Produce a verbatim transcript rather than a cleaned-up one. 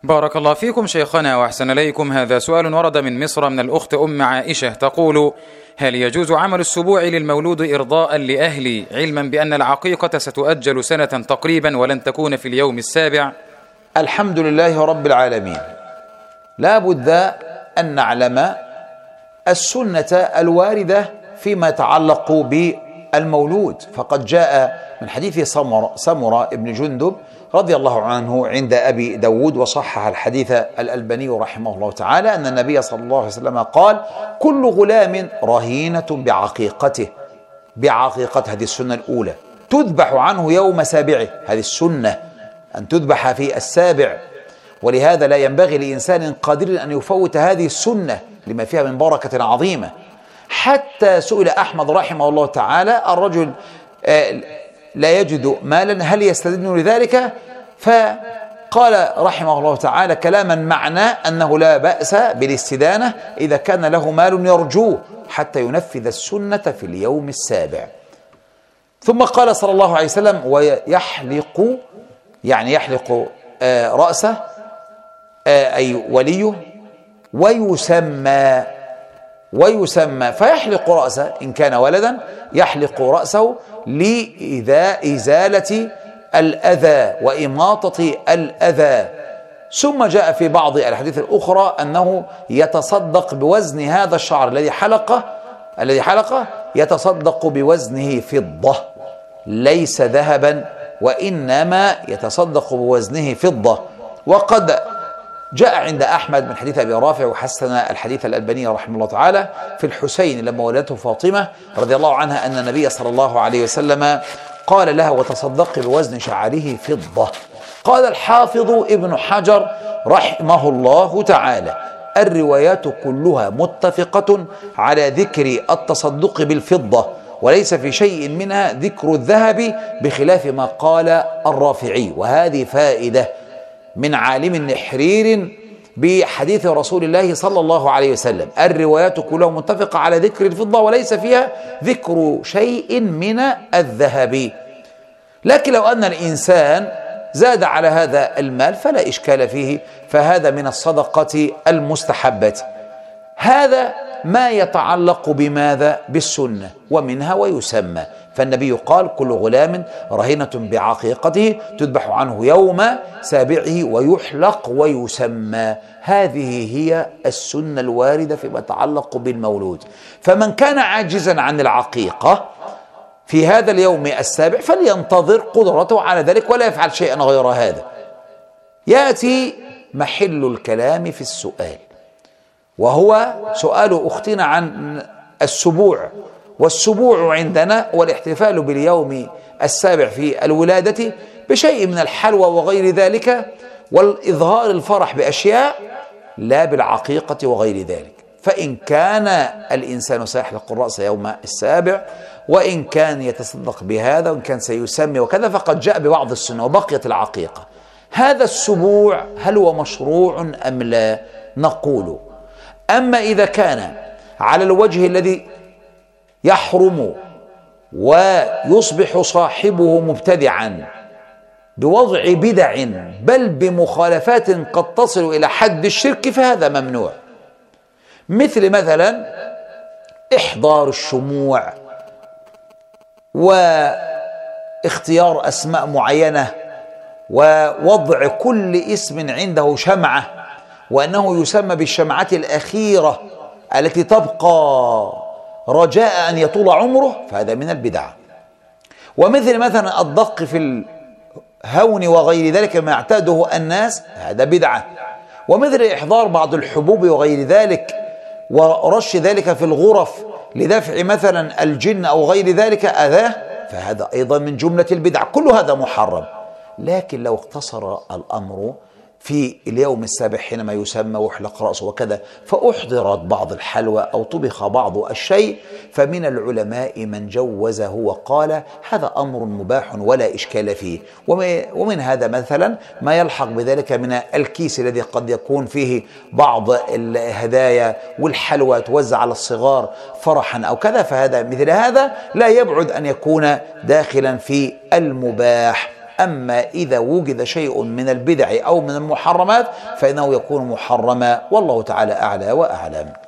بارك الله فيكم شيخنا وأحسن إليكم. هذا سؤال ورد من مصر من الأخت أم عائشة تقول: هل يجوز عمل السبوع للمولود إرضاء لأهلي، علما بأن العقيقة ستؤجل سنة تقريبا ولن تكون في اليوم السابع؟ الحمد لله رب العالمين. لا بد أن نعلم السنة الواردة فيما يتعلق بالمولود، فقد جاء من حديث سمرة, سمرة ابن جندب رضي الله عنه عند أبي داود، وصحح الحديث الألباني رحمه الله تعالى، أن النبي صلى الله عليه وسلم قال: كل غلام رهينة بعقيقته. بعقيقة هذه السنة الأولى، تذبح عنه يوم سابعه، هذه السنة أن تذبح في السابع، ولهذا لا ينبغي لإنسان قادر أن يفوت هذه السنة لما فيها من بركة عظيمة. حتى سئل أحمد رحمه الله تعالى: الرجل لا يجد مالا هل يستدين لذلك؟ فقال رحمه الله تعالى كلاما معناه أنه لا بأس بالاستدانة إذا كان له مال يرجوه حتى ينفذ السنة في اليوم السابع. ثم قال صلى الله عليه وسلم: ويحلق، يعني يحلق رأسه أي وليه، ويسمى ويسمى فيحلق رأسه إن كان ولدا، يحلق رأسه لإزالة الأذى وإماطة الأذى. ثم جاء في بعض الحديث الأخرى أنه يتصدق بوزن هذا الشعر الذي حلقه الذي حلقه يتصدق بوزنه فضة ليس ذهبا، وإنما يتصدق بوزنه فضة. وقد جاء عند أحمد من حديث أبي رافع، وحسن الحديث الألباني رحمه الله تعالى، في الحسين لما ولدته فاطمة رضي الله عنها أن النبي صلى الله عليه وسلم قال لها: وتصدق بوزن شعره فضة. قال الحافظ ابن حجر رحمه الله تعالى: الروايات كلها متفقة على ذكر التصدق بالفضة، وليس في شيء منها ذكر الذهب بخلاف ما قال الرافعي. وهذه فائدة من عالم نحرير بحديث رسول الله صلى الله عليه وسلم: الروايات كلها متفقة على ذكر الفضة وليس فيها ذكر شيء من الذهب. لكن لو أن الإنسان زاد على هذا المال فلا إشكال فيه، فهذا من الصدقة المستحبة. هذا ما يتعلق بماذا؟ بالسنة، ومنها ويسمى. فالنبي قال: كل غلام رهينة بعقيقته، تذبح عنه يوم سابعه ويحلق ويسمى. هذه هي السنة الواردة فيما يتعلق بالمولود. فمن كان عاجزا عن العقيقة في هذا اليوم السابع فلينتظر قدرته على ذلك ولا يفعل شيئا غير هذا. يأتي محل الكلام في السؤال، وهو سؤال أختنا عن السبوع. والسبوع عندنا والاحتفال باليوم السابع في الولادة بشيء من الحلوى وغير ذلك، والإظهار الفرح بأشياء، لا بالعقيقة وغير ذلك. فإن كان الإنسان سيحلق الرأس يوم السابع، وإن كان يتصدق بهذا، وإن كان سيسمي وكذا، فقد جاء ببعض السنة وبقيت العقيقة. هذا السبوع هل هو مشروع أم لا؟ نقول: أما إذا كان على الوجه الذي يحرم ويصبح صاحبه مبتدعا بوضع بدع بل بمخالفات قد تصل إلى حد الشرك فهذا ممنوع، مثل مثلا إحضار الشموع واختيار أسماء معينة ووضع كل اسم عنده شمعة وأنه يسمى بالشمعة الأخيرة التي تبقى رجاء أن يطول عمره، فهذا من البدع. ومثل مثلا الدق في الهون وغير ذلك ما يعتاده الناس، هذا بدعة. ومثل إحضار بعض الحبوب وغير ذلك ورش ذلك في الغرف لدفع مثلا الجن أو غير ذلك أذاه، فهذا أيضا من جملة البدع. كل هذا محرم. لكن لو اقتصر الأمر في اليوم السابع حينما يسمى ويحلق رأسه وكذا، فأحضرت بعض الحلوى أو طبخ بعض الشيء، فمن العلماء من جوزه وقال هذا أمر مباح ولا إشكال فيه. ومن هذا مثلا ما يلحق بذلك من الكيس الذي قد يكون فيه بعض الهدايا والحلوى توزع على الصغار فرحا أو كذا، فهذا مثل هذا لا يبعد أن يكون داخلا في المباح. أما إذا وجد شيء من البدع أو من المحرمات فإنه يكون محرما، والله تعالى أعلى وأعلم.